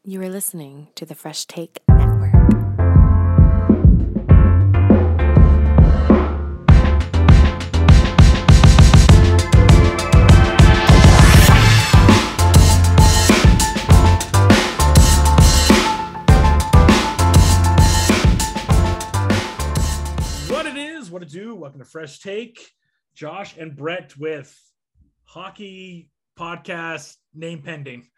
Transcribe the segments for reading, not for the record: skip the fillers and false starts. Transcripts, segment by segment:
You are listening to the Fresh Take Network. What to do? Welcome to Fresh Take. Josh and Brett with hockey podcast name pending.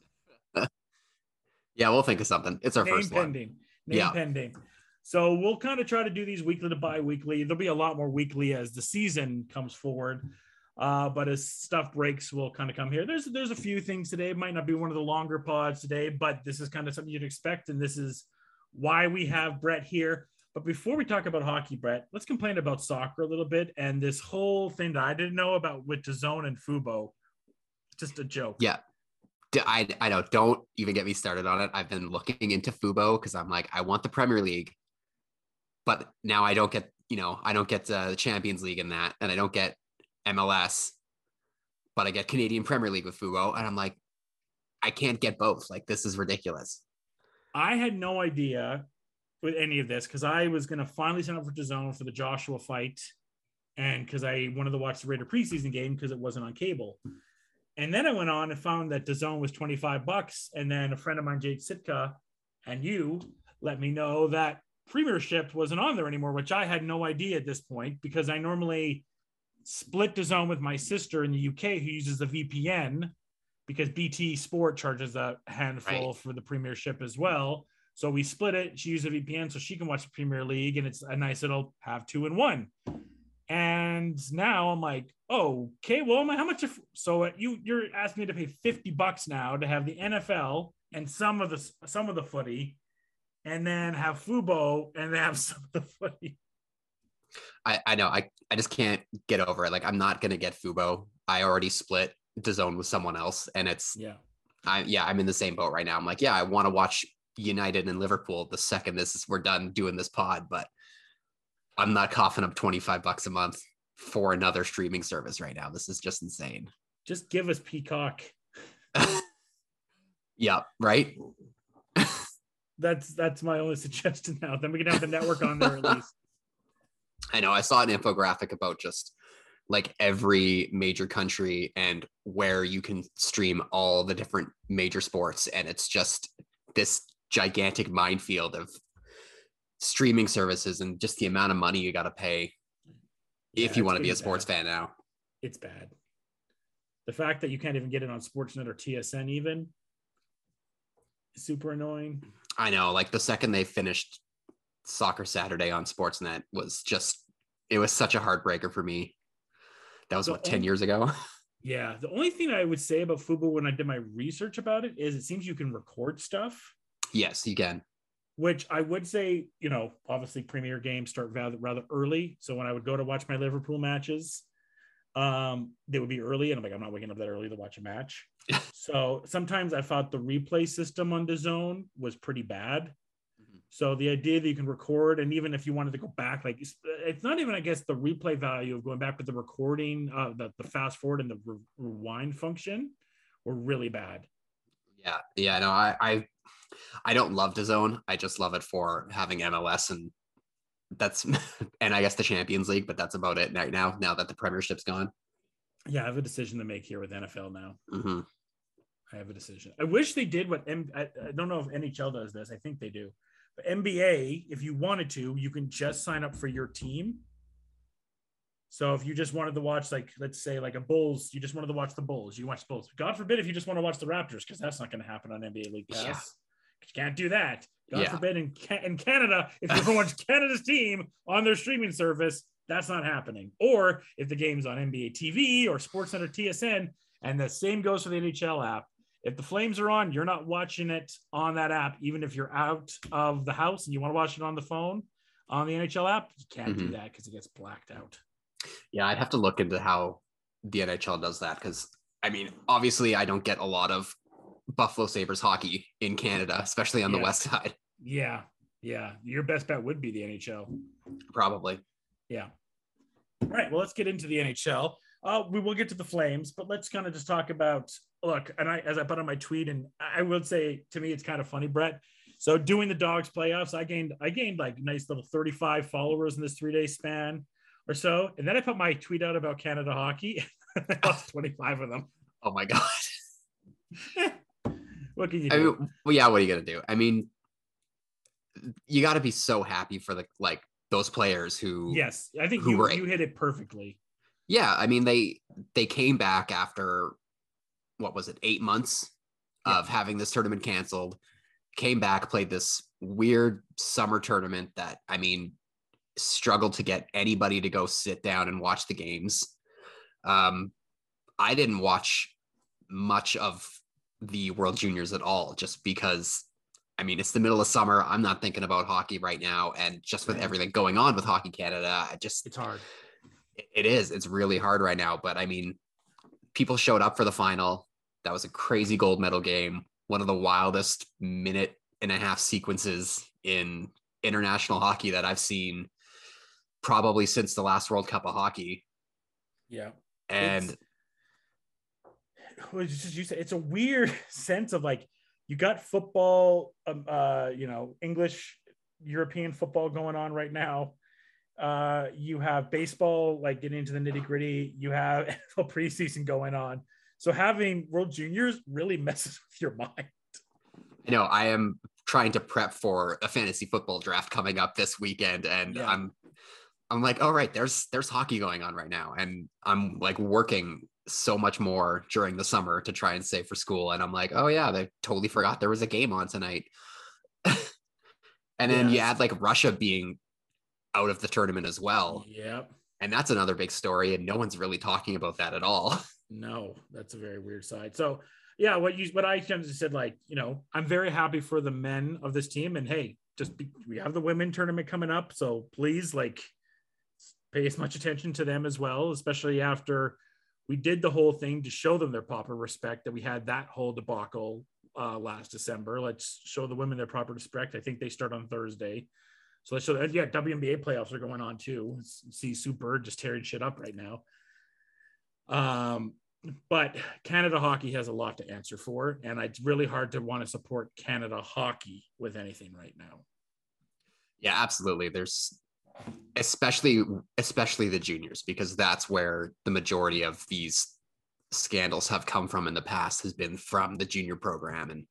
Yeah, we'll think of something. It's our first pending. one. Name pending. So we'll kind of try to do these weekly to bi-weekly. There'll be a lot more weekly as the season comes forward. But as stuff breaks, we'll kind of come here. There's a few things today. It might not be one of the longer pods today, but this is kind of something you'd expect. And this is why we have Brett here. But before we talk about hockey, Brett, let's complain about soccer a little bit. And this whole thing that I didn't know about with DAZN and Fubo, just a joke. Yeah. I know. Don't even get me started on it. I've been looking into Fubo because I'm like, I want the Premier League. But now I don't get, the Champions League in that. And I don't get MLS. But I get Canadian Premier League with Fubo. And I'm like, I can't get both. Like, this is ridiculous. I had no idea with any of this because I was going to finally sign up for DAZN for the Joshua fight, and because I wanted to watch the Raider preseason game because it wasn't on cable. And then I went on and found that DAZN was $25, and then a friend of mine, Jade Sitka, and you let me know that Premiership wasn't on there anymore, which I had no idea at this point because I normally split DAZN with my sister in the UK who uses the VPN because BT Sport charges a handful for the Premiership as well. So we split it. She used a VPN so she can watch the Premier League, and it's a nice little have 2-in-1. And now I'm like, oh, okay, well, how much? So you're asking me to pay $50 now to have the NFL and some of the footy, and then have Fubo and have some of the footy. I know. I just can't get over it. Like, I'm not gonna get Fubo. I already split DAZN with someone else, and I'm in the same boat right now. I'm like, I want to watch United and Liverpool the second we're done doing this pod, but I'm not coughing up $25 a month for another streaming service right now. This is just insane. Just give us Peacock. Yeah, right. That's my only suggestion now. Then we can have the network on there at least. I know. I saw an infographic about just like every major country and where you can stream all the different major sports, and it's just this gigantic minefield of streaming services and just the amount of money you got to pay if you want to be a sports fan now. It's bad. The fact that you can't even get it on Sportsnet or TSN even is super annoying. I know. Like, the second they finished Soccer Saturday on Sportsnet it was such a heartbreaker for me. That was 10 years ago. Yeah. The only thing I would say about Fubo when I did my research about it is it seems you can record stuff. Yes, you can. Which I would say, obviously Premier games start rather early. So when I would go to watch my Liverpool matches, they would be early. And I'm like, I'm not waking up that early to watch a match. So sometimes I thought the replay system on DAZN was pretty bad. Mm-hmm. So the idea that you can record, and even if you wanted to go back, like it's not even, I guess, the replay value of going back, but the recording, the fast forward and the rewind function were really bad. Yeah. No, I don't love DAZN. I just love it for having MLS and I guess the Champions League, but that's about it right now that the Premiership's gone. Yeah, I have a decision to make here with NFL now. Mm-hmm. I have a decision. I wish they did I don't know if NHL does this. I think they do. But NBA, if you wanted to, you can just sign up for your team. So if you just wanted to watch, like, let's say like a Bulls, you just wanted to watch the Bulls, you watch the Bulls. God forbid if you just want to watch the Raptors, because that's not going to happen on NBA League Pass. Yeah. You can't do that. God forbid in Canada, if you ever watch Canada's team on their streaming service, that's not happening. Or if the game's on NBA TV or Sportsnet or TSN, and the same goes for the NHL app. If the Flames are on, you're not watching it on that app, even if you're out of the house and you want to watch it on the phone on the NHL app. You can't do that because it gets blacked out. Yeah, I'd have to look into how the NHL does that because, I mean, obviously I don't get a lot of Buffalo Sabres hockey in Canada, especially on the west side. Yeah. Your best bet would be the NHL. Probably. Yeah. All right. Well, let's get into the NHL. We will get to the Flames, but let's kind of just talk about look, and as I put on my tweet, and I would say to me, it's kind of funny, Brett. So doing the Dogs playoffs, I gained like nice little 35 followers in this 3-day span or so. And then I put my tweet out about Canada hockey. I lost 25 of them. Oh my God. What can you do? I mean, well, yeah, what are you going to do? I mean, you got to be so happy for those players who. Yes, I think you hit it perfectly. Yeah, I mean, they came back after, what was it, 8 months of having this tournament canceled, came back, played this weird summer tournament that, I mean, struggled to get anybody to go sit down and watch the games. I didn't watch much of the World Juniors at all, just because, I mean, it's the middle of summer. I'm not thinking about hockey right now. And just with everything going on with Hockey Canada, it's hard. It is. It's really hard right now. But I mean, people showed up for the final. That was a crazy gold medal game. One of the wildest 1.5-minute sequences in international hockey that I've seen probably since the last World Cup of hockey. Yeah. And it's a weird sense of like, you got football, English, European football going on right now. You have baseball, like getting into the nitty gritty. You have NFL preseason going on. So having World Juniors really messes with your mind. I know. I am trying to prep for a fantasy football draft coming up this weekend, and I'm like, all right, there's hockey going on right now, and I'm like working so much more during the summer to try and save for school, and I'm like, oh yeah, they totally forgot there was a game on tonight. And then you add like Russia being out of the tournament as well. Yep. And that's another big story, and no one's really talking about that at all. No, that's a very weird side. So yeah, what I said, like, I'm very happy for the men of this team, and hey, we have the women tournament coming up, so please, like, pay as much attention to them as well, especially after we did the whole thing to show them their proper respect, that we had that whole debacle last December. Let's show the women their proper respect. I think they start on Thursday. So let's show that. Yeah, WNBA playoffs are going on too. See Sue Bird just tearing shit up right now. But Canada hockey has a lot to answer for, and it's really hard to want to support Canada hockey with anything right now. Yeah, absolutely. There's especially the juniors, because that's where the majority of these scandals have come from in the past, has been from the junior program. And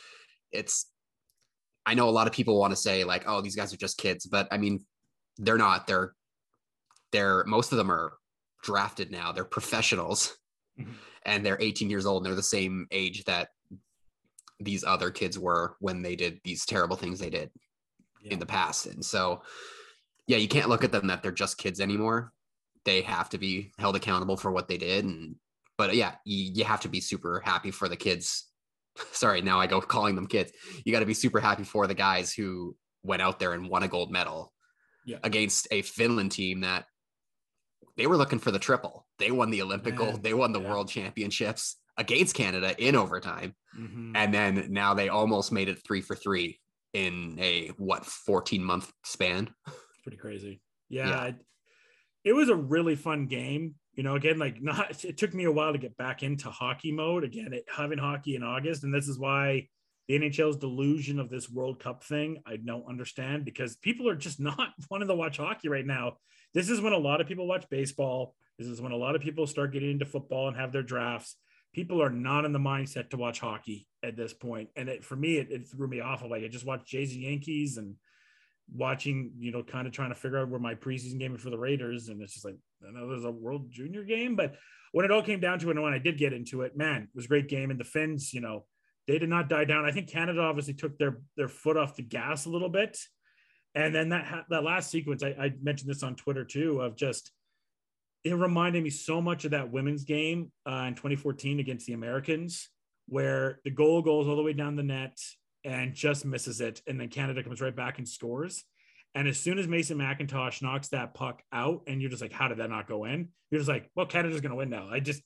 I know a lot of people want to say like, oh, these guys are just kids, but I mean, they're not. They're most of them are drafted now. They're professionals. Mm-hmm. And they're 18 years old, and they're the same age that these other kids were when they did these terrible things they did in the past. And so, yeah, you can't look at them that they're just kids anymore. They have to be held accountable for what they did. But yeah, you have to be super happy for the kids. Sorry, now I go calling them kids. You got to be super happy for the guys who went out there and won a gold medal against a Finland team that they were looking for the triple. They won the Olympic gold. They won the world championships against Canada in overtime. Mm-hmm. And then now they almost made it 3 for 3 in a 14-month span. It's pretty crazy. Yeah. It was a really fun game. Again, it took me a while to get back into hockey mode again, having hockey in August. And this is why the NHL's delusion of this World Cup thing, I don't understand, because people are just not wanting to watch hockey right now. This is when a lot of people watch baseball. This is when a lot of people start getting into football and have their drafts. People are not in the mindset to watch hockey at this point. And for me, it threw me off. Like, I just watched Jays and Yankees and watching, kind of trying to figure out where my preseason game is for the Raiders. And it's just like, I know there's a World Junior game, but when it all came down to it, and when I did get into it, man, it was a great game. And the Finns, they did not die down. I think Canada obviously took their foot off the gas a little bit. And then that last sequence, I mentioned this on Twitter too, of just, it reminded me so much of that women's game in 2014 against the Americans, where the goal goes all the way down the net and just misses it. And then Canada comes right back and scores. And as soon as Mason McIntosh knocks that puck out, and you're just like, how did that not go in? You're just like, well, Canada's going to win now.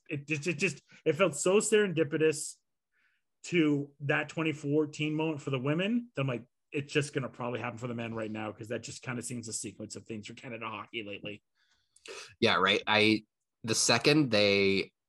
It felt so serendipitous to that 2014 moment for the women that I'm like, it's just going to probably happen for the men right now, because that just kind of seems a sequence of things for Canada hockey lately. Yeah, right. The second they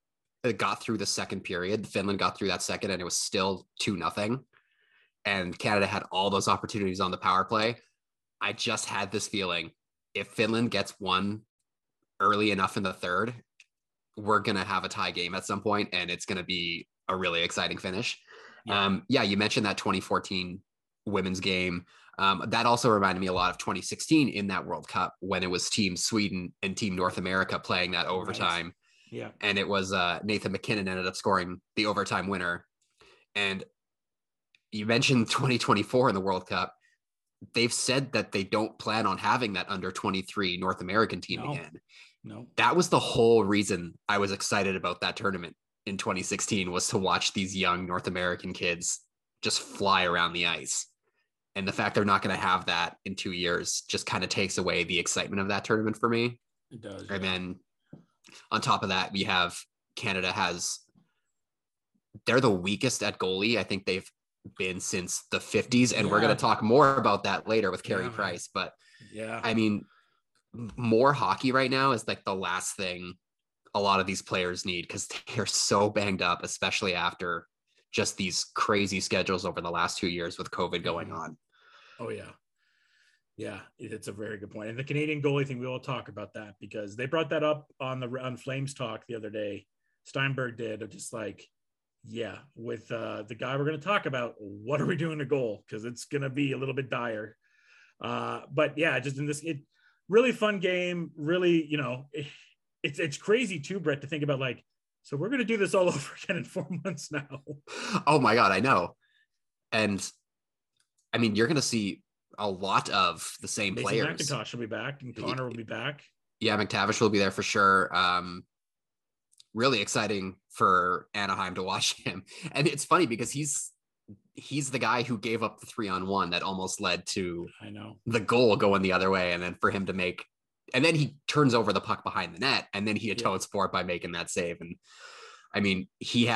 got through the second period. Finland got through that second, and it was still 2-0. And Canada had all those opportunities on the power play. I just had this feeling if Finland gets one early enough in the third, we're going to have a tie game at some point, and it's going to be a really exciting finish. Yeah. You mentioned that 2014 women's game. That also reminded me a lot of 2016 in that World Cup when it was Team Sweden and Team North America playing that overtime. Right. Yeah. And it was Nathan McKinnon ended up scoring the overtime winner. And you mentioned 2024 in the World Cup. They've said that they don't plan on having that under 23 North American team again. No. That was the whole reason I was excited about that tournament in 2016 was to watch these young North American kids just fly around the ice. And the fact they're not going to have that in 2 years just kind of takes away the excitement of that tournament for me. It does. And then on top of that, we have Canada they're the weakest at goalie. I think they've been since the 50s. And we're going to talk more about that later with Carey Price. But I mean, more hockey right now is like the last thing a lot of these players need because they're so banged up, especially after just these crazy schedules over the last 2 years with COVID going on. Oh yeah. Yeah. It's a very good point. And the Canadian goalie thing, we will talk about that because they brought that up on Flames Talk the other day. Steinberg did just like, with the guy we're going to talk about, what are we doing to goal? Cause it's going to be a little bit dire. But yeah, just in this, really fun game, really, it's crazy too, Brett, to think about like, so we're going to do this all over again in 4 months now. Oh my God, I know. And I mean, you're going to see a lot of the same Mason players. McIntosh will be back and Connor will be back. Yeah, McTavish will be there for sure. Really exciting for Anaheim to watch him. And it's funny because he's the guy who gave up the 3-on-1 that almost led to the goal going the other way. And then for him to and then he turns over the puck behind the net and then he atones for it by making that save. And I mean, he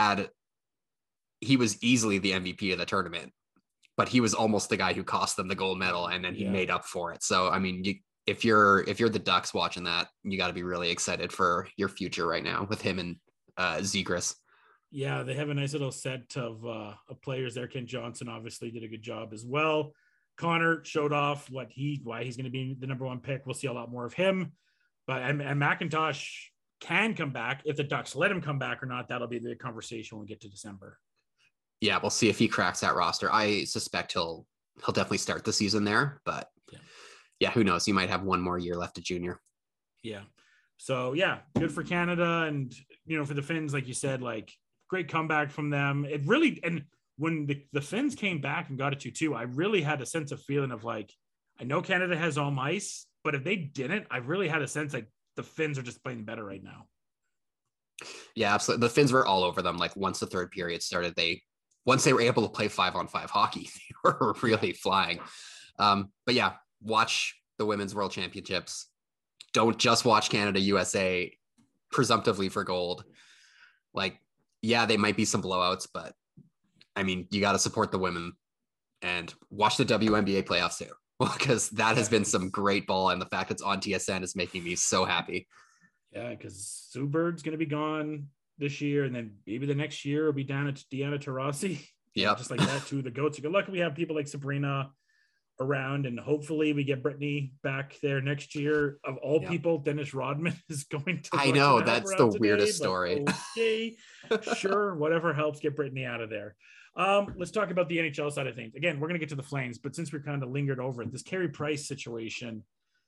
was easily the MVP of the tournament, but he was almost the guy who cost them the gold medal. And then he made up for it. So, I mean, if you're the Ducks watching that, you got to be really excited for your future right now with him and Zegras. Yeah, they have a nice little set of players there. Kent Johnson obviously did a good job as well. Connor showed off why he's going to be the number one pick. We'll see a lot more of him. But and McIntosh can come back if the Ducks let him come back or not. That'll be the conversation when we get to December. Yeah, we'll see if he cracks that roster. I suspect he'll definitely start the season there. But yeah, who knows? He might have one more year left at junior. Yeah. So yeah, good for Canada and for the Finns, like you said, like. Great comeback from them. It really, and when the Finns came back and got it 2-2, I really had a sense of feeling of like, I know Canada has home ice, but if they didn't, I really had a sense like the Finns are just playing better right now. Yeah, absolutely. The Finns were all over them. Like once the third period started, once they were able to play 5-on-5 hockey, they were really flying. But yeah, watch the Women's World Championships. Don't just watch Canada, USA presumptively for gold. Like, yeah, they might be some blowouts, but I mean, you got to support the women and watch the WNBA playoffs too, because that has been some great ball. And the fact it's on TSN is making me so happy. Yeah, because Sue Bird's going to be gone this year. And then maybe the next year will be down at Diana Taurasi. Yeah. Just like that too. The goats are good. Luckily, we have people like Sabrina around and hopefully we get Brittany back there next year. Of all people, Dennis Rodman is going to. I know that's the weirdest story. Okay, sure, whatever helps get Brittany out of there. Let's talk about the NHL side of things. Again, we're going to get to the Flames, but since we're kind of lingered over it, this Carey Price situation,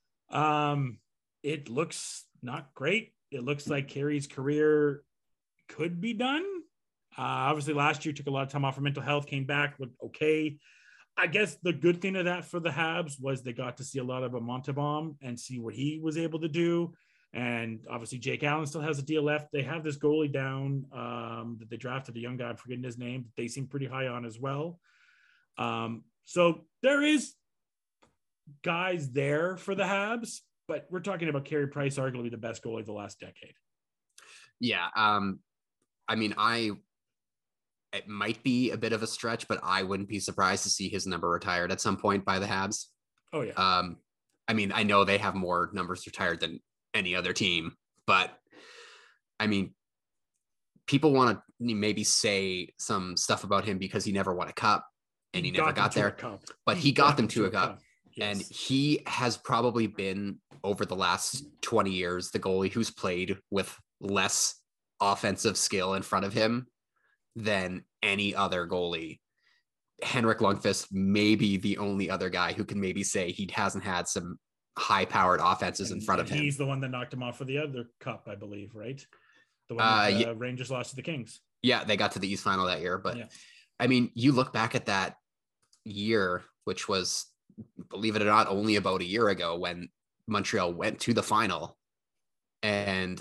it looks not great. It looks like Carey's career could be done. Obviously, last year took a lot of time off for mental health, came back, looked okay. I guess the good thing of that for the Habs was they got to see a lot of Montembeault and see what he was able to do. And obviously Jake Allen still has a deal left. They have this goalie down that they drafted, a young guy, I'm forgetting his name, that they seem pretty high on as well. So there is guys there for the Habs, but we're talking about Carey Price, arguably the best goalie of the last decade. Yeah. I mean, it might be a bit of a stretch, but I wouldn't be surprised to see his number retired at some point by the Habs. Oh yeah. I mean, I know they have more numbers retired than any other team, but I mean, people want to maybe say some stuff about him because he never won a cup and he never got there, but he got them to a cup. Yes. And he has probably been, over the last 20 years, the goalie who's played with less offensive skill in front of him than any other goalie. Henrik Lundqvist may be the only other guy who can maybe say he hasn't had some high-powered offenses in front of him. He's the one that knocked him off for the other cup, I believe, right? The one the Rangers lost to the Kings. Yeah, they got to the East Final that year. But, I mean, you look back at that year, which was, believe it or not, only about a year ago when Montreal went to the final, and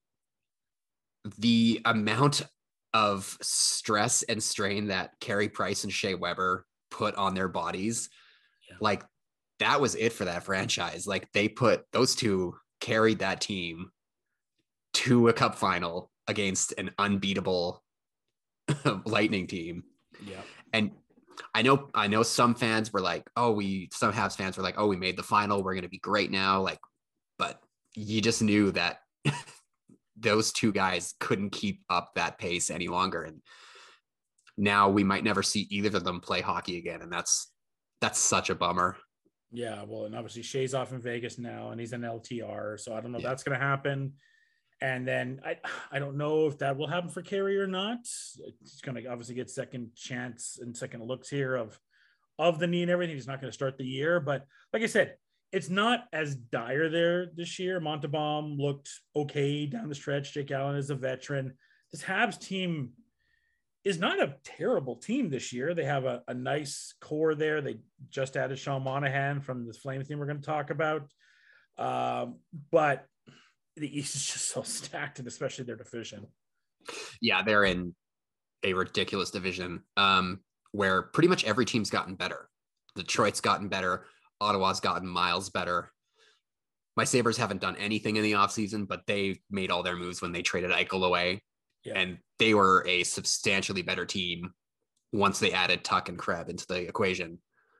the amount of stress and strain that Carey Price and Shea Weber put on their bodies, like that was it for that franchise. Like those two carried that team to a cup final against an unbeatable Lightning team. Yeah. And I know some fans were like, some Habs fans were like, we made the final, we're going to be great now. Like, but you just knew that those two guys couldn't keep up that pace any longer. And now we might never see either of them play hockey again. And that's such a bummer. Yeah. Well, and obviously Shea's off in Vegas now and he's an LTR. So I don't know if that's going to happen. And then I don't know if that will happen for Carey or not. He's going to obviously get second chance and second looks here of the knee and everything. He's not going to start the year, but like I said, it's not as dire there this year. Montebaum looked okay down the stretch. Jake Allen is a veteran. This Habs team is not a terrible team this year. They have a nice core there. They just added Sean Monahan from the Flames team we're going to talk about. But the East is just so stacked, and especially their division. Yeah, they're in a ridiculous division where pretty much every team's gotten better. Detroit's gotten better. Ottawa's gotten miles better. My Sabres haven't done anything in the offseason, but they made all their moves when they traded Eichel away. Yeah. And they were a substantially better team once they added Tuck and Krebs into the equation.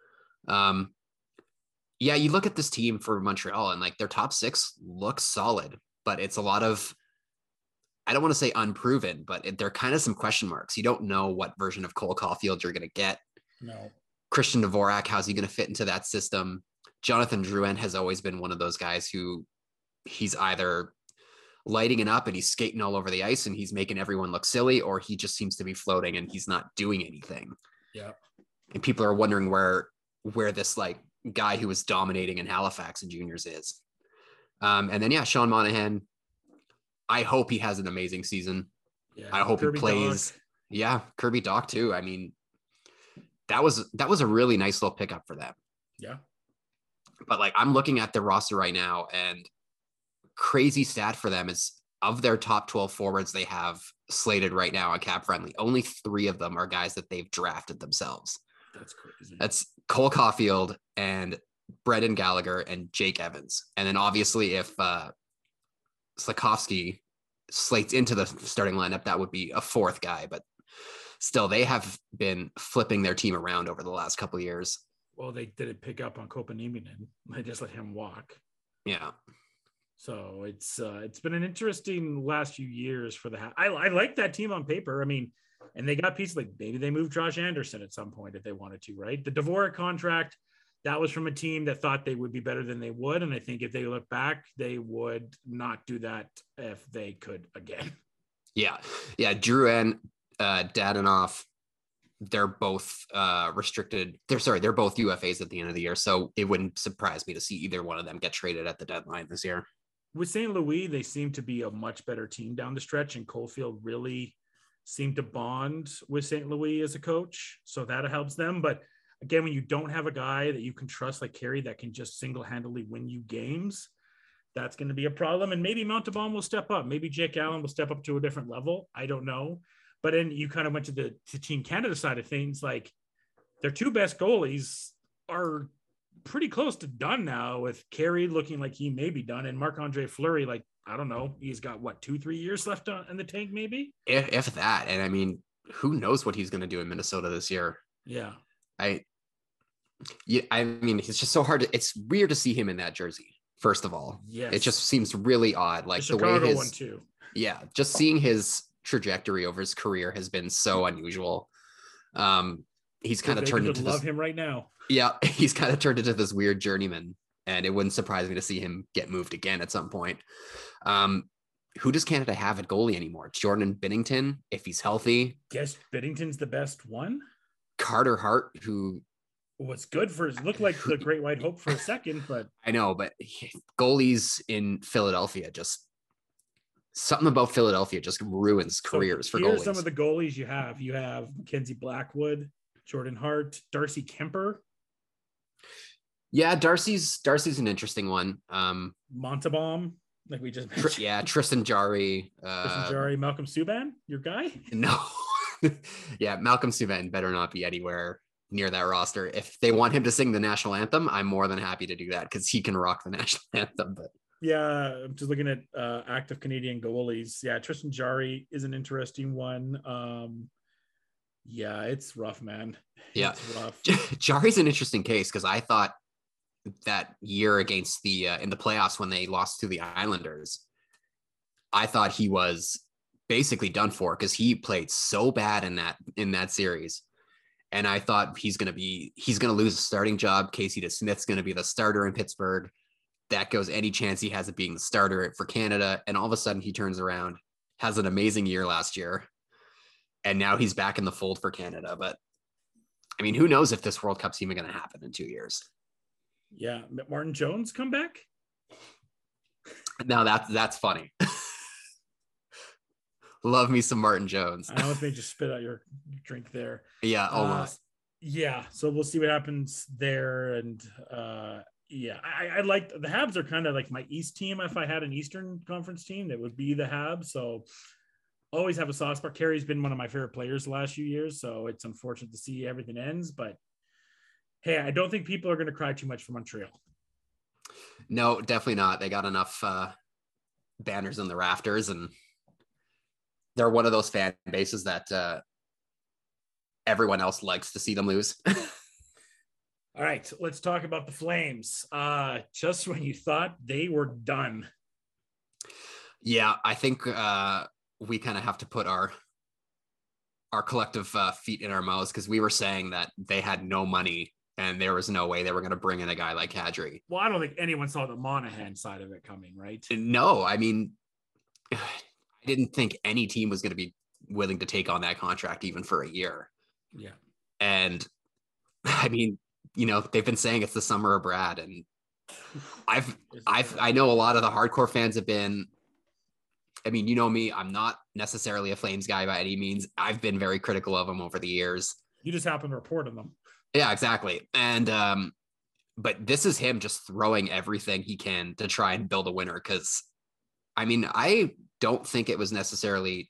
Yeah, you look at this team for Montreal and like their top six looks solid, but it's a lot of, I don't want to say unproven, but they're kind of some question marks. You don't know what version of Cole Caulfield you're going to get. No. Christian Dvorak, how's he going to fit into that system? Jonathan Drouin has always been one of those guys who he's either lighting it up and he's skating all over the ice and he's making everyone look silly, or he just seems to be floating and he's not doing anything. Yeah. And people are wondering where this like guy who was dominating in Halifax and juniors is. And then, Sean Monahan, I hope he has an amazing season. Yeah, I hope Kirby he plays. Dach. Yeah. Kirby Dach too. I mean, that was a really nice little pickup for them. Yeah. But like, I'm looking at their roster right now, and crazy stat for them is of their top 12 forwards they have slated right now on Cap Friendly, only 3 of them are guys that they've drafted themselves. That's crazy. That's Cole Caulfield and Brendan Gallagher and Jake Evans. And then obviously if Slafkovsky slates into the starting lineup, that would be a 4th guy, but still they have been flipping their team around over the last couple of years. Well, they didn't pick up on Kopenhagen. They just let him walk. Yeah. So it's been an interesting last few years for the I like that team on paper. I mean, and they got pieces like maybe they moved Josh Anderson at some point if they wanted to, right? The Dvorak contract, that was from a team that thought they would be better than they would. And I think if they look back, they would not do that if they could again. Yeah. Yeah. Drew and Dadonov, they're both restricted. They're both UFAs at the end of the year. So it wouldn't surprise me to see either one of them get traded at the deadline this year. With St. Louis, they seem to be a much better team down the stretch, and Caulfield really seemed to bond with St. Louis as a coach. So that helps them. But again, when you don't have a guy that you can trust like Carey that can just single-handedly win you games, that's going to be a problem. And maybe Montebaum will step up. Maybe Jake Allen will step up to a different level. I don't know. But then you kind of went to the Team Canada side of things. Like their 2 best goalies are pretty close to done now, with Carey looking like he may be done, and Marc-Andre Fleury, like, I don't know, he's got 2-3 years left in the tank, maybe if that. And I mean, who knows what he's going to do in Minnesota this year? Yeah. I mean, it's just so hard. It's weird to see him in that jersey. First of all, yes, it just seems really odd. Like the Chicago one too. Yeah. Just seeing his trajectory over his career has been so unusual. He's kind of turned into love him right now. Yeah, he's kind of turned into this weird journeyman, and it wouldn't surprise me to see him get moved again at some point. Who does Canada have at goalie anymore? Jordan Binnington, if he's healthy. Guess Binnington's the best one. Carter Hart, who was good looked like the Great White Hope for a second, but I know, but goalies in Philadelphia, just something about Philadelphia just ruins careers for goalies. Here's some of the goalies you have. You have Mackenzie Blackwood, Jordan Hart, Darcy Kemper. Yeah, Darcy's an interesting one. Montalban, like we just mentioned. Tristan Jarry. Malcolm Subban, your guy? No. Yeah, Malcolm Subban better not be anywhere near that roster. If they want him to sing the national anthem, I'm more than happy to do that because he can rock the national anthem. But yeah, I'm just looking at active Canadian goalies. Yeah, Tristan Jarry is an interesting one. Yeah, it's rough, man. It's rough. Jarry's an interesting case because I thought that year against the in the playoffs when they lost to the Islanders, I thought he was basically done for because he played so bad in that series. And I thought he's going to lose a starting job. Casey DeSmith's going to be the starter in Pittsburgh. That goes any chance he has of being the starter for Canada. And all of a sudden he turns around, has an amazing year last year. And now he's back in the fold for Canada. But I mean, who knows if this World Cup's even going to happen in 2 years? Yeah. Martin Jones come back? Now that's funny. Love me some Martin Jones. I almost made you spit out your drink there. Yeah, almost. Yeah. So we'll see what happens there. And yeah, I like the Habs are kind of like my East team. If I had an Eastern Conference team, that would be the Habs. So always have a soft spot. Carey's been one of my favorite players the last few years. So it's unfortunate to see everything ends, but hey, I don't think people are going to cry too much for Montreal. No, definitely not. They got enough banners in the rafters, and they're one of those fan bases that everyone else likes to see them lose. All right, let's talk about the Flames. Just when you thought they were done. Yeah, I think we kind of have to put our collective feet in our mouths because we were saying that they had no money and there was no way they were going to bring in a guy like Kadri. Well, I don't think anyone saw the Monahan side of it coming, right? No, I mean, I didn't think any team was going to be willing to take on that contract even for a year. Yeah. And I mean, you know, they've been saying it's the summer of Brad, and I know a lot of the hardcore fans have been, I mean, you know me, I'm not necessarily a Flames guy by any means. I've been very critical of them over the years. You just happen to report on them. Yeah, exactly. And, but this is him just throwing everything he can to try and build a winner. Cause I mean, I don't think it would necessarily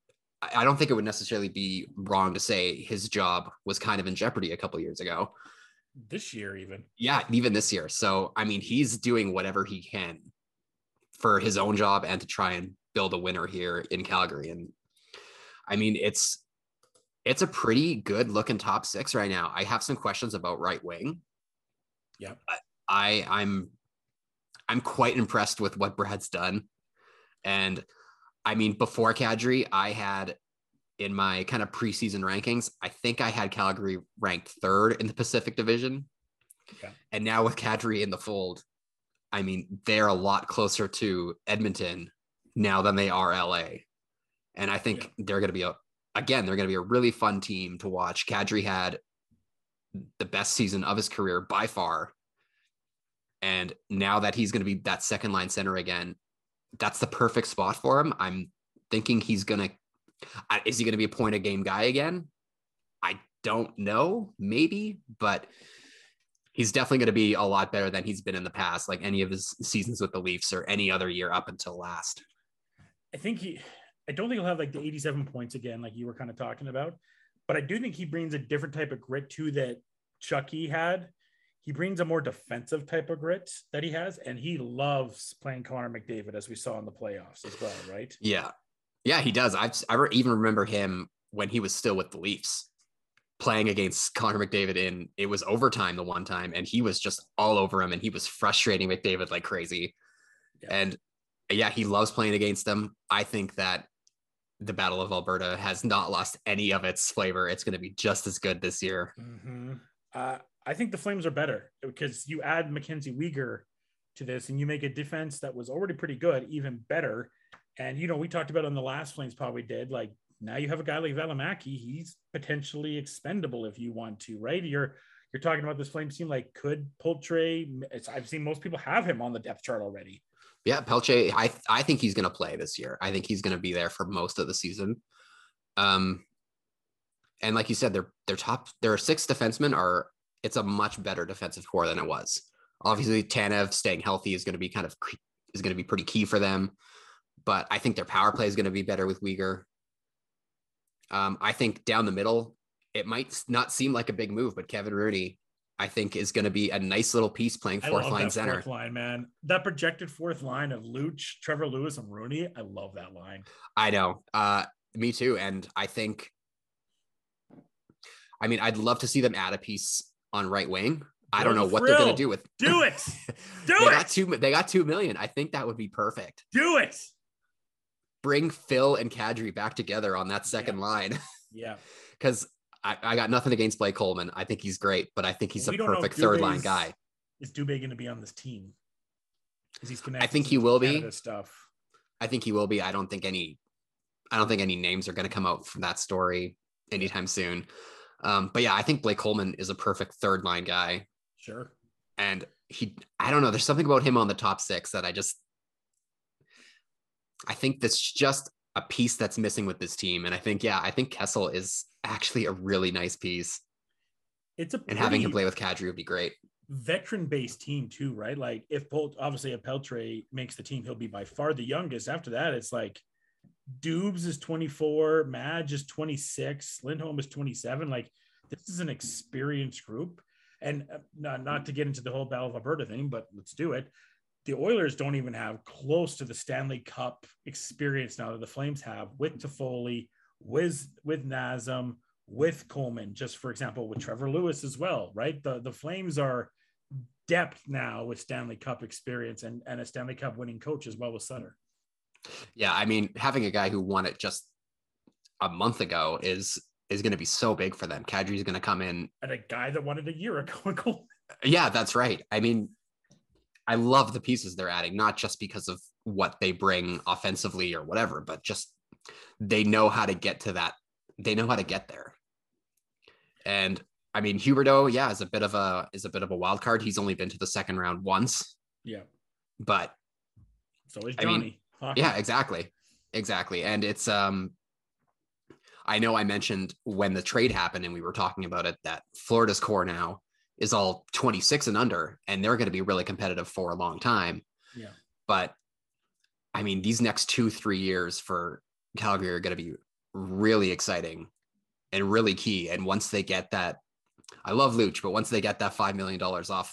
be wrong to say his job was kind of in jeopardy a couple of years ago. This year, even. Yeah, even this year. So, I mean, he's doing whatever he can for his own job and to try and build a winner here in Calgary. And I mean, it's a pretty good looking top six right now. I have some questions about right wing. Yeah. I'm quite impressed with what Brad's done. And I mean, before Kadri, I had in my kind of preseason rankings, I think I had Calgary ranked third in the Pacific Division. Okay. And now with Kadri in the fold, I mean, they're a lot closer to Edmonton now than they are LA. And I think they're going to be a really fun team to watch. Kadri had the best season of his career by far. And now that he's going to be that second line center again, that's the perfect spot for him. I'm thinking is he going to be a point a game guy again? I don't know, maybe, but he's definitely going to be a lot better than he's been in the past, like any of his seasons with the Leafs or any other year up until last. I don't think he'll have like the 87 points again, like you were kind of talking about, but I do think he brings a different type of grit too that Chucky had. He brings a more defensive type of grit that he has, and he loves playing Connor McDavid, as we saw in the playoffs as well, right? Yeah. Yeah, he does. I even remember him when he was still with the Leafs playing against Connor McDavid it was overtime the one time, and he was just all over him, and he was frustrating McDavid like crazy. Yeah. And yeah, he loves playing against them. I think that the Battle of Alberta has not lost any of its flavor. It's going to be just as good this year. Mm-hmm. I think the Flames are better because you add Mackenzie Weegar to this and you make a defense that was already pretty good even better. And, you know, we talked about on the last Flames pod we did, like, now you have a guy like Valimaki. He's potentially expendable if you want to, right? You're talking about this Flames team, like, could Poultry, I've seen most people have him on the depth chart already. Yeah, Pelche, I think he's going to play this year. I think he's going to be there for most of the season. And like you said, their six defensemen it's a much better defensive core than it was. Obviously, Tanev staying healthy is going to be pretty key for them. But I think their power play is going to be better with Weegar. I think down the middle, it might not seem like a big move, but Kevin Rooney, I think, is going to be a nice little piece playing fourth line center. Fourth line, man. That projected fourth line of Luch, Trevor Lewis, and Rooney. I love that line. I know. Me too. And I'd love to see them add a piece on right wing. I don't know what they're going to do with. Do it. They got $2 million. I think that would be perfect. Do it. Bring Phil and Kadri back together on that second line. Yeah. Because I got nothing against Blake Coleman. I think he's great, but I think he's a perfect third line guy. Is Dubé going to be on this team? He's connected. I think he will be. Stuff. I think he will be. I don't think any names are going to come out from that story anytime soon. But yeah, I think Blake Coleman is a perfect third line guy. Sure. And I don't know. There's something about him on the top six that I think that's just a piece that's missing with this team. And I think Kessel is actually a really nice piece. And having him play with Kadri would be great. Veteran-based team too, right? Like if Peltre makes the team, he'll be by far the youngest. After that, it's like Dubes is 24, Madge is 26, Lindholm is 27. Like this is an experienced group. And not to get into the whole Battle of Alberta thing, but let's do it. The Oilers don't even have close to the Stanley Cup experience now that the Flames have with Toffoli, with Nazem, with Coleman, just for example, with Trevor Lewis as well, right? The Flames are depth now with Stanley Cup experience and a Stanley Cup winning coach as well with Sutter. Yeah, I mean, having a guy who won it just a month ago is going to be so big for them. Kadri's going to come in. And a guy that won it a year ago. Yeah, that's right. I mean, I love the pieces they're adding, not just because of what they bring offensively or whatever, but just they know how to get to that. They know how to get there. And I mean, Huberdeau, yeah, is a bit of a wild card. He's only been to the second round once. Yeah. But so is Johnny. Yeah, exactly. And it's, I know I mentioned when the trade happened and we were talking about it, that Florida's core now is all 26 and under, and they're going to be really competitive for a long time. Yeah. But I mean, these next 2-3 years for Calgary are going to be really exciting and really key. And once they get that, I love Luch, but once they get that $5 million off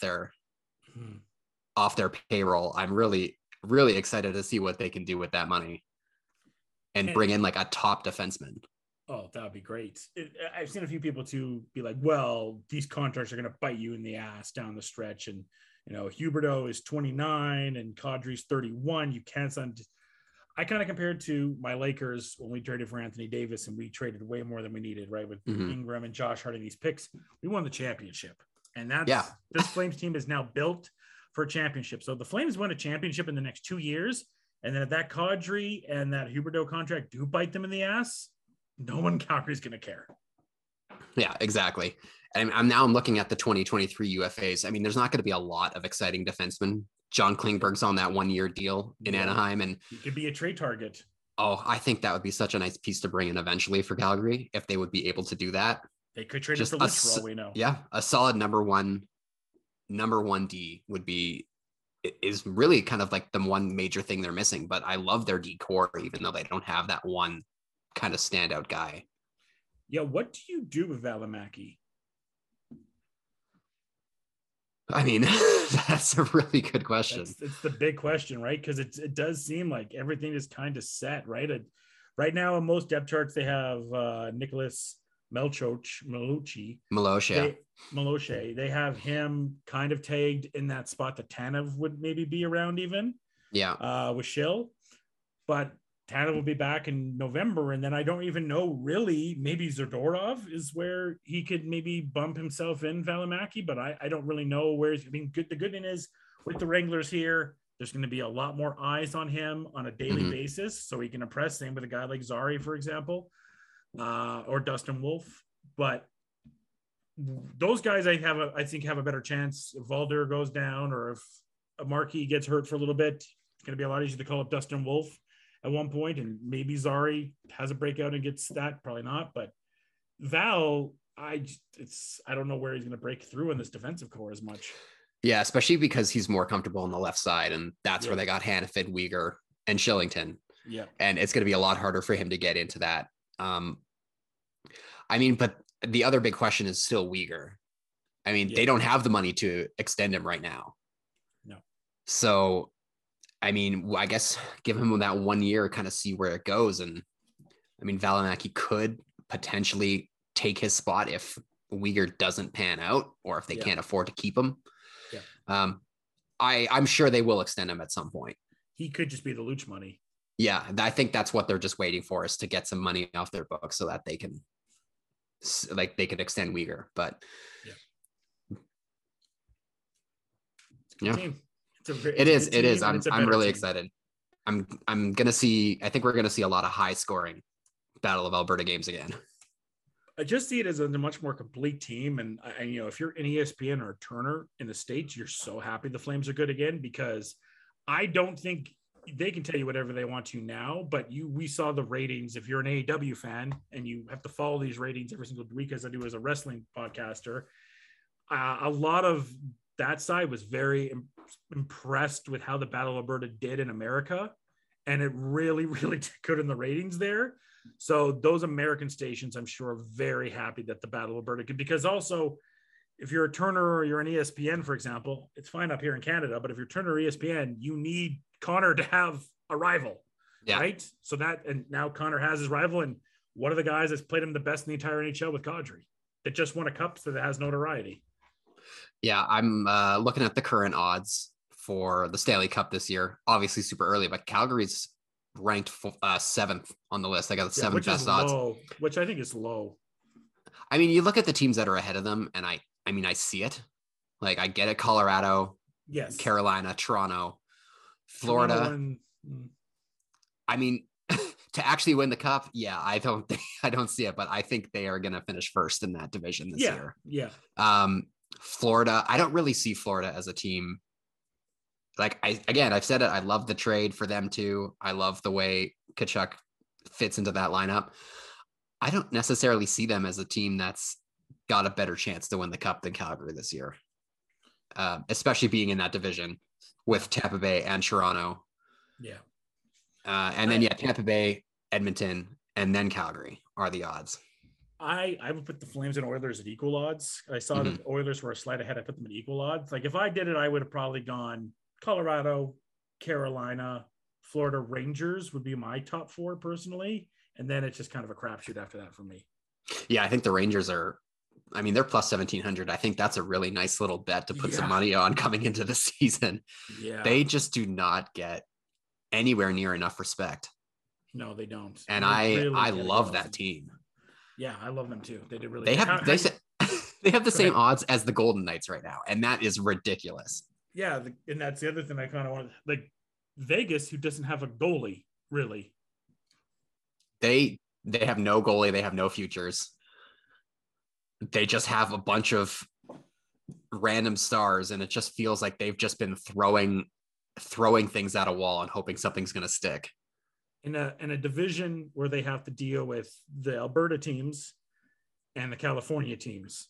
their payroll, I'm really, really excited to see what they can do with that money and bring in like a top defenseman. Oh, that would be great. I've seen a few people too be like, well, these contracts are going to bite you in the ass down the stretch. And, you know, Huberdeau is 29 and Kadri's 31. You can't send. I kind of compared to my Lakers when we traded for Anthony Davis and we traded way more than we needed, right? With Ingram and Josh Hart and these picks, we won the championship. And this Flames team is now built for a championship. So the Flames win a championship in the next 2 years. And then if that Kadri and that Huberdeau contract do bite them in the ass, no one in Calgary is going to care. Yeah, exactly. And I'm looking at the 2023 UFAs. I mean, there's not going to be a lot of exciting defensemen. John Klingberg's on that 1-year deal in Anaheim, and he could be a trade target. Oh, I think that would be such a nice piece to bring in eventually for Calgary if they would be able to do that. They could trade it for Luch for all we know. Yeah, a solid number one D is really kind of like the one major thing they're missing. But I love their D core, even though they don't have that one kind of standout guy. Yeah, what do you do with Valimaki? I mean, that's a really good question. It's the big question, right? Because it does seem like everything is kind of set, right? Right now, in most depth charts, they have Nicholas Meloche. They have him kind of tagged in that spot that Tanev would maybe be around even. Yeah. With Schill. But Tanev will be back in November, and then I don't even know really. Maybe Zadorov is where he could maybe bump himself in Valimaki, but I don't really know where he's. I mean, the good thing is with the Wranglers here, there's going to be a lot more eyes on him on a daily basis, so he can impress. Same with a guy like Zari, for example, or Dustin Wolf. But those guys, I think have a better chance if Valder goes down or if Markey gets hurt for a little bit. It's going to be a lot easier to call up Dustin Wolf at one point, and maybe Zari has a breakout and gets that. Probably not, but Val, I don't know where he's going to break through in this defensive core as much. Yeah, especially because he's more comfortable on the left side, and that's where they got Hannafin, Weegar, and Shillington. Yeah, and it's going to be a lot harder for him to get into that. I mean, but the other big question is still Weegar. I mean, they don't have the money to extend him right now. No. So, I mean, I guess give him that 1 year, kind of see where it goes. And I mean, Valimaki could potentially take his spot if Weegar doesn't pan out or if they can't afford to keep him. Yeah. I'm sure they will extend him at some point. He could just be the Luch money. Yeah, I think that's what they're just waiting for, is to get some money off their books so that they can extend Weegar. But team. It is. I'm really excited. I'm gonna see. I think we're gonna see a lot of high scoring Battle of Alberta games again. I just see it as a much more complete team, and you know, if you're an ESPN or Turner in the States, you're so happy the Flames are good again, because I don't think they can tell you whatever they want to now, but we saw the ratings. If you're an AEW fan and you have to follow these ratings every single week, as I do as a wrestling podcaster, a lot of that side was very impressed with how the Battle of Alberta did in America, and it really, really did good in the ratings there. So those American stations, I'm sure, are very happy that the Battle of Alberta could, because also if you're a Turner or you're an ESPN, for example, it's fine up here in Canada, but if you're Turner or ESPN, you need Connor to have a rival, right? So and now Connor has his rival, and one of the guys that's played him the best in the entire NHL with Kadri, that just won a cup, so that has notoriety. Yeah, I'm looking at the current odds for the Stanley Cup this year. Obviously super early, but Calgary's ranked 7th on the list. I got the 7th best odds, which I think is low. I mean, you look at the teams that are ahead of them, and I mean, I see it. Like, I get it. Colorado, Carolina, Toronto, Florida. I mean, to actually win the cup, I don't see it, but I think they are going to finish first in that division this year. Yeah. Florida, I don't really see Florida as a team. Like, I've said it. I love the trade for them too. I love the way Tkachuk fits into that lineup. I don't necessarily see them as a team that's got a better chance to win the cup than Calgary this year, especially being in that division with Tampa Bay and Toronto. Yeah. And then, Tampa Bay, Edmonton, and then Calgary are the odds. I would put the Flames and Oilers at equal odds. I saw that the Oilers were a slight ahead. I put them at equal odds. Like, if I did it, I would have probably gone Colorado, Carolina, Florida, Rangers would be my top 4 personally. And then it's just kind of a crapshoot after that for me. Yeah, I think the Rangers they're plus 1,700. I think that's a really nice little bet to put some money on coming into the season. Yeah. They just do not get anywhere near enough respect. No, they don't. And I love that team. Yeah, I love them too. They did really. They have the same odds as the Golden Knights right now, and that is ridiculous. Yeah, and that's the other thing I kind of want. Like, Vegas, who doesn't have a goalie, really. They have no goalie. They have no futures. They just have a bunch of random stars, and it just feels like they've just been throwing things at a wall and hoping something's going to stick. In a division where they have to deal with the Alberta teams and the California teams.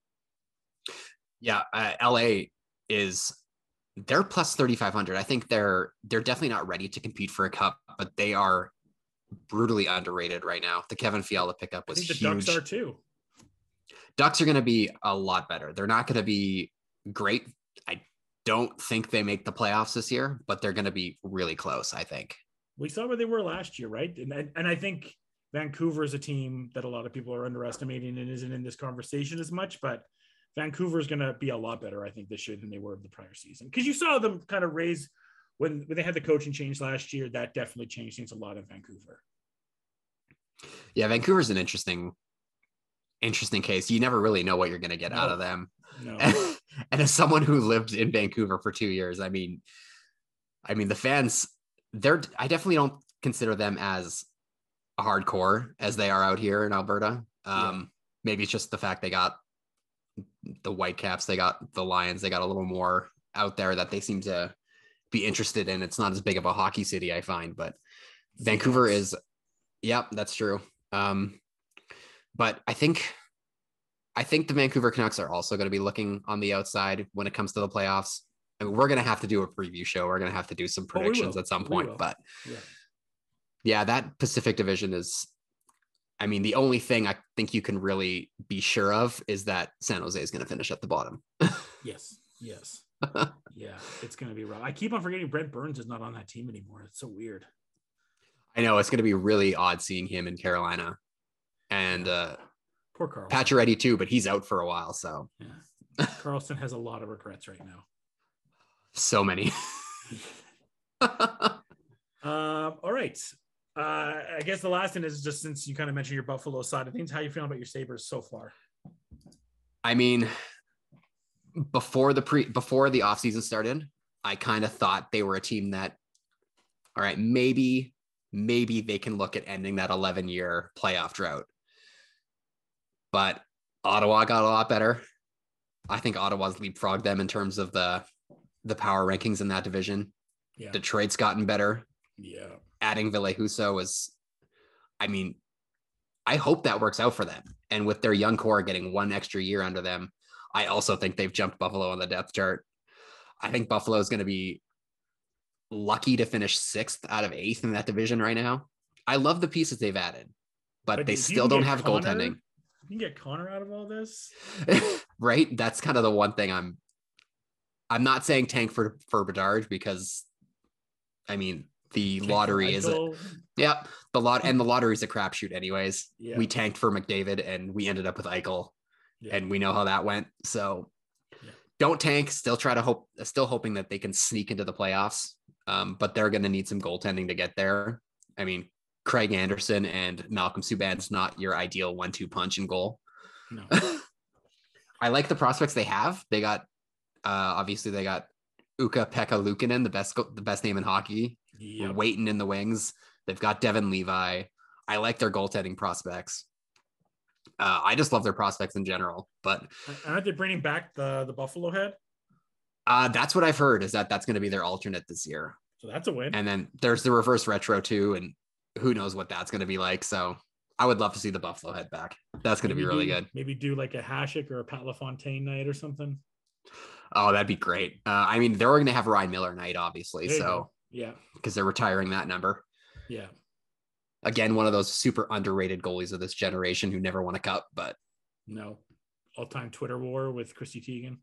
Yeah, LA they're plus 3,500. I think they're definitely not ready to compete for a cup, but they are brutally underrated right now. The Kevin Fiala pickup was huge. I think the Ducks are too. Ducks are going to be a lot better. They're not going to be great. I don't think they make the playoffs this year, but they're going to be really close, I think. We saw where they were last year, right? And I think Vancouver is a team that a lot of people are underestimating and isn't in this conversation as much, but Vancouver is going to be a lot better, I think, this year than they were the prior season. Because you saw them kind of raise when they had the coaching change last year, that definitely changed things a lot in Vancouver. Yeah, Vancouver's an interesting case. You never really know what you're going to get out of them. No. And as someone who lived in Vancouver for 2 years, I mean, the fans, I definitely don't consider them as hardcore as they are out here in Alberta. Maybe it's just the fact they got the Whitecaps, they got the Lions, they got a little more out there that they seem to be interested in. It's not as big of a hockey city, I find, but Vancouver is, that's true. But I think the Vancouver Canucks are also going to be looking on the outside when it comes to the playoffs. I mean, we're going to have to do a preview show. We're going to have to do some predictions at some point, but that Pacific Division is, I mean, the only thing I think you can really be sure of is that San Jose is going to finish at the bottom. Yes. Yeah, it's going to be rough. I keep on forgetting Brent Burns is not on that team anymore. It's so weird. I know, it's going to be really odd seeing him in Carolina. And poor Carlson. Pacioretty too, but he's out for a while. So Carlson has a lot of regrets right now. So many. All right. I guess the last thing is just, since you kind of mentioned your Buffalo side of things, how you feeling about your Sabres so far? I mean, before the offseason started, I kind of thought they were a team that, all right, maybe they can look at ending that 11-year playoff drought. But Ottawa got a lot better. I think Ottawa's leapfrogged them in terms of the power rankings in that division. Yeah. Detroit's gotten better. Yeah. Adding Ville Husso is, I mean, I hope that works out for them. And with their young core getting one extra year under them, I also think they've jumped Buffalo on the depth chart. I think Buffalo is going to be lucky to finish 6th out of 8th in that division right now. I love the pieces they've added, but they still don't have goaltending. You can get Connor out of all this. Right? That's kind of the one thing I'm not saying tank for Bedard, because I mean, the lottery is the lottery is a crapshoot anyways. Yeah. We tanked for McDavid and we ended up with Eichel, and we know how that went. So don't tank, still hoping that they can sneak into the playoffs. But they're going to need some goaltending to get there. I mean, Craig Anderson and Malcolm Subban's not your ideal 1-2 punch in goal. No. I like the prospects they have. They got, obviously they got Ukko-Pekka Luukkonen, the best name in hockey, waiting in the wings. They've got Devin Levi. I like their goaltending prospects. I just love their prospects in general. But aren't they bringing back the Buffalo head? That's what I've heard, is that's going to be their alternate this year. So that's a win. And then there's the reverse retro too, and who knows what that's going to be like. So I would love to see the Buffalo head back. That's going to be really good. Maybe do like a Hasek or a Pat LaFontaine night or something. Oh, that'd be great. I mean, they're going to have Ryan Miller night, obviously. So yeah, because they're retiring that number. Yeah. Again, one of those super underrated goalies of this generation who never won a cup, but no, all-time Twitter war with Chrissy Teigen.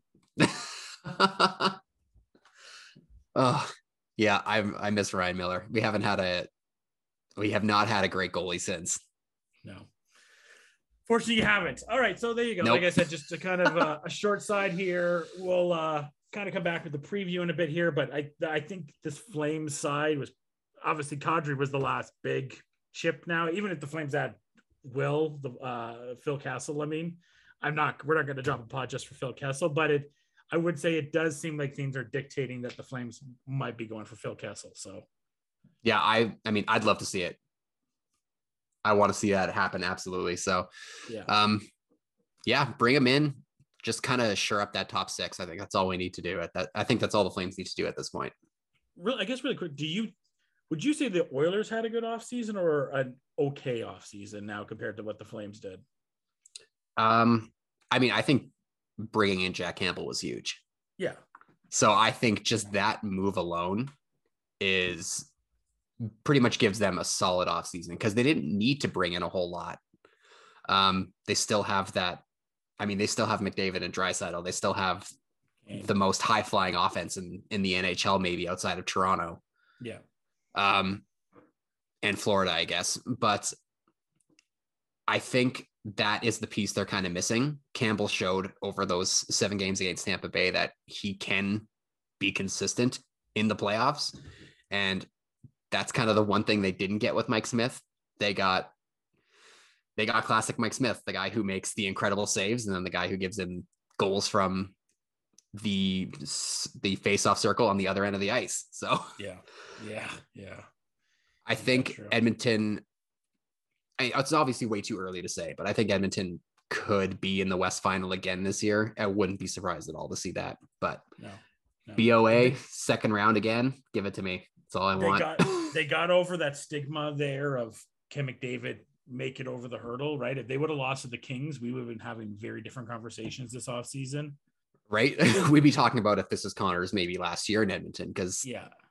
Oh yeah, I miss Ryan Miller. We have not had a great goalie since. No, fortunately you haven't. All right, so there you go. Nope. Like I said, just a kind of a short side here. We'll kind of come back with the preview in a bit here, but I think this Flames side was obviously Kadri was the last big chip. Now, even if the Flames had Phil Kessel, I mean, we're not going to drop a pod just for Phil Kessel, but I would say it does seem like things are dictating that the Flames might be going for Phil Kessel. So, yeah, I mean, I'd love to see it. I want to see that happen. Absolutely. So, bring him in, just kind of shore up that top 6. I think that's all we need to do I think that's all the Flames need to do at this point. Really, I guess really quick, would you say the Oilers had a good offseason or an okay offseason now compared to what the Flames did? I mean, I think bringing in Jack Campbell was huge. Yeah. So I think just that move alone is pretty much gives them a solid offseason, because they didn't need to bring in a whole lot. They still have that. I mean, they still have McDavid and Draisaitl. They still have the most high flying offense in the NHL, maybe outside of Toronto. Yeah. And Florida, I guess. But I think that is the piece they're kind of missing. Campbell showed over those 7 games against Tampa Bay that he can be consistent in the playoffs. And that's kind of the one thing they didn't get with Mike Smith. They got classic Mike Smith, the guy who makes the incredible saves, and then the guy who gives him goals from the face-off circle on the other end of the ice. So yeah. I think Edmonton, it's obviously way too early to say, but I think Edmonton could be in the West Final again this year. I wouldn't be surprised at all to see that. But no. BOA, second round again, give it to me. That's all I want. They got over that stigma there of Ken McDavid make it over the hurdle, right? If they would have lost to the Kings, we would have been having very different conversations this offseason. Right? We'd be talking about if this is Connors maybe last year in Edmonton, because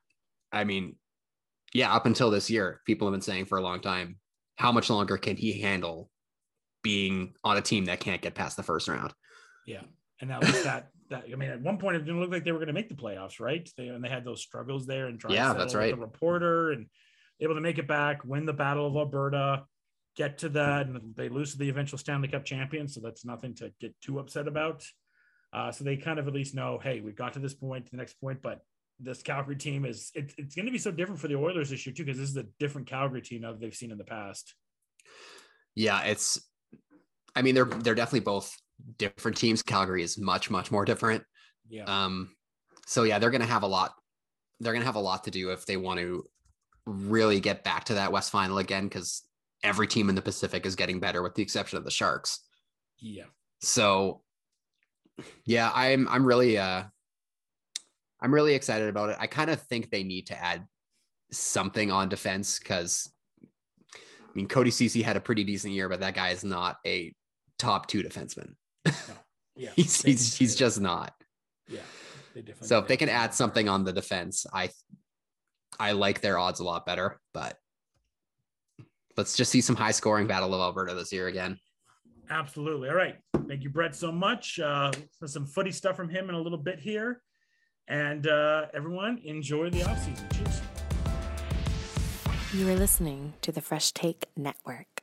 up until this year, people have been saying for a long time, how much longer can he handle being on a team that can't get past the first round? Yeah. And that was that I mean, at one point it didn't look like they were going to make the playoffs, right? They had those struggles there and trying to settle that's right. with the reporter and able to make it back, win the Battle of Alberta, get to that, and they lose to the eventual Stanley Cup champions. So that's nothing to get too upset about. So they kind of at least know, hey, we got to this point, to the next point, but this Calgary team it's going to be so different for the Oilers this year too, because this is a different Calgary team that they've seen in the past. Yeah, they're definitely both different teams. Calgary is much, much more different. Yeah. So yeah, they're going to have a lot to do if they want to really get back to that West Final again, because every team in the Pacific is getting better with the exception of the Sharks. Yeah. So yeah, I'm really excited about it. I kind of think they need to add something on defense, because I mean, Cody Ceci had a pretty decent year, but that guy is not a top 2 defenseman. No. Yeah. he's just not. Yeah. So if they can add something on the defense, I like their odds a lot better, but let's just see some high scoring Battle of Alberta this year again. Absolutely. All right. Thank you, Brett, so much. Some footy stuff from him in a little bit here. And everyone, enjoy the offseason. Cheers. You are listening to the Fresh Take Network.